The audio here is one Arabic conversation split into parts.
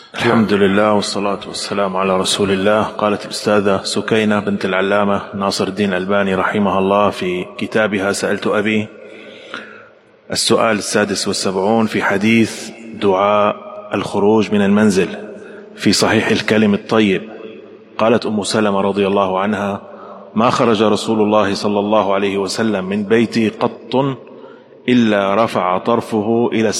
الحمد لله والصلاة والسلام على رسول الله. قالت الأستاذة سكينة بنت العلامة ناصر الدين الألباني رحمها الله في كتابها سألت أبي السؤال 76 في حديث دعاء الخروج من المنزل في صحيح الكلم الطيب. قالت أم سلمة رضي الله عنها: ما خرج رسول الله صلى الله عليه وسلم من بيتي قط إلا رفع طرفه إلى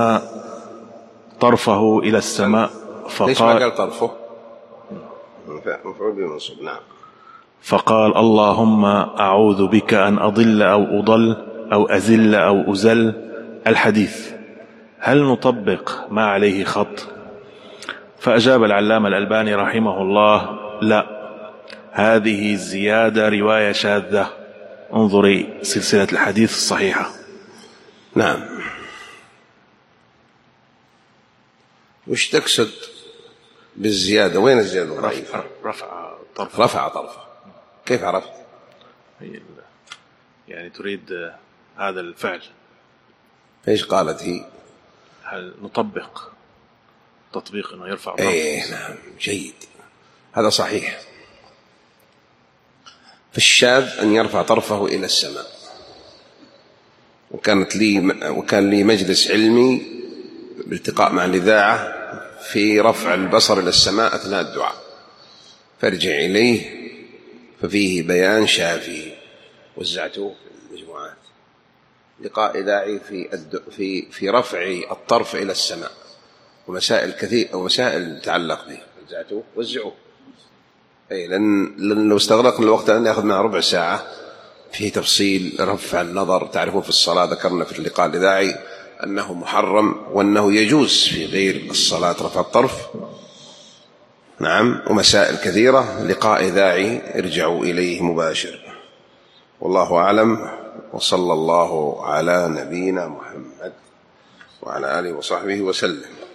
السماء ليش ما قال طرفه؟ مفعول به منصوب. نعم. فقال: اللهم أعوذ بك أن أضل أو أضل أو أزل أو أزل. الحديث هل نطبق ما عليه خط؟ فأجاب العلامة الألباني رحمه الله: لا، هذه الزيادة رواية شاذة، انظري سلسلة الحديث الصحيحة. نعم. وش تقصد بالزيادة؟ وين الزيادة؟ رفع طرفه. كيف عرفت؟ يعني تريد هذا الفعل. ايش قالت هي؟ هل نطبق تطبيق انه يرفع طرفه؟ نعم، جيد، هذا صحيح. فالشاذ أن يرفع طرفه إلى السماء. وكان لي مجلس علمي بالتقاء مع الإذاعة في رفع البصر إلى السماء أثناء الدعاء، فارجع إليه ففيه بيان شافي، وزعته في المجموعات. لقاء إذاعي في رفع الطرف إلى السماء، ومسائل كثير أو مسائل تتعلق به، وزعته وزعوه. لأن لو استغرقنا الوقت أن يأخذ معنا ربع ساعة في تفصيل رفع النظر. تعرفون في الصلاة ذكرنا في اللقاء الإذاعي أنه محرم، وأنه يجوز في غير الصلاة رفع الطرف. نعم، ومسائل كثيرة. لقاء إذاعي ارجعوا إليه مباشر. والله أعلم، وصلى الله على نبينا محمد وعلى آله وصحبه وسلم.